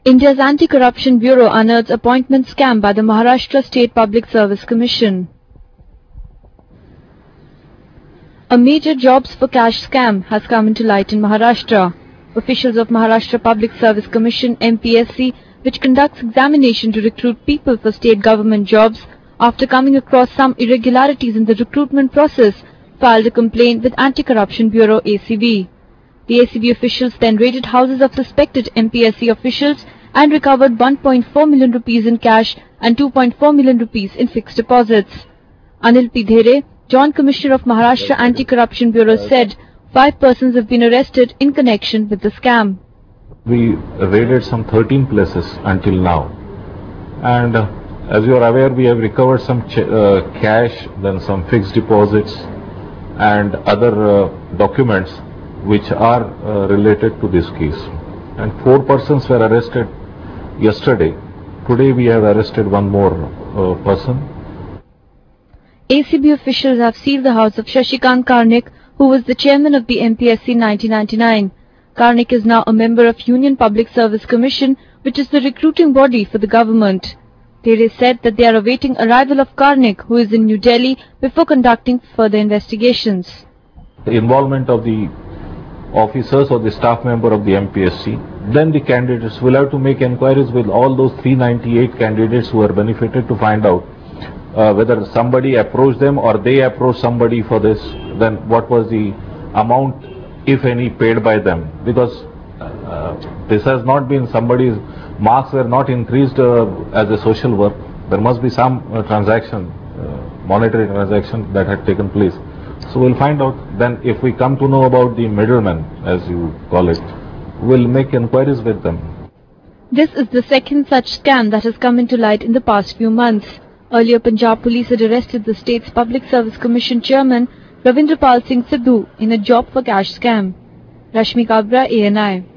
India's Anti-Corruption Bureau unearths appointment scam by the Maharashtra State Public Service Commission. A major jobs for cash scam has come into light in Maharashtra. Officials of Maharashtra Public Service Commission (MPSC), which conducts examination to recruit people for state government jobs, after coming across some irregularities in the recruitment process, filed a complaint with Anti-Corruption Bureau (ACB). The ACB officials then raided houses of suspected MPSC officials and recovered 1.4 million rupees in cash and 2.4 million rupees in fixed deposits. Anil P. Dhere, Joint Commissioner of Maharashtra Anti-Corruption Bureau, said 5 persons have been arrested in connection with the scam. We raided some 13 places until now, and as you are aware, we have recovered some cash, then some fixed deposits and other documents which are related to this case. And 4 persons were arrested yesterday. Today we have arrested one more person. ACB officials have sealed the house of Shashikant Karnik, who was the chairman of the MPSC in 1999. Karnik is now a member of Union Public Service Commission, which is the recruiting body for the government. Dhere said that they are awaiting arrival of Karnik, who is in New Delhi, before conducting further investigations. The involvement of the officers or the staff member of the MPSC, then the candidates will have to make inquiries with all those 398 candidates who are benefited to find out whether somebody approached them or they approached somebody for this, then what was the amount, if any, paid by them, because this has not been somebody's marks were not increased as a social work. There must be some transaction, monetary transaction that had taken place. So we'll find out. Then if we come to know about the middlemen, as you call it, we'll make inquiries with them. This is the second such scam that has come into light in the past few months. Earlier, Punjab police had arrested the state's Public Service Commission chairman Ravindrapal Singh Sidhu in a job for cash scam. Rashmi Kabra, ANI.